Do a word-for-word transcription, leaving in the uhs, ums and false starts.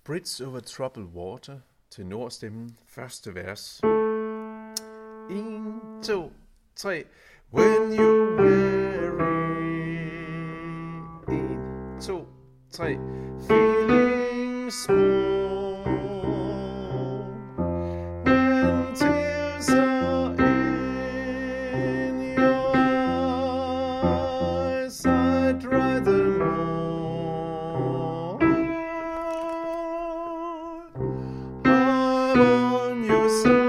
Bridge over troubled water, tenorstemmen, første vers. En, to, tre. When you weary. En, to, tre. Feeling small. When tears are in your eyes, I dry them all. I'm on your side.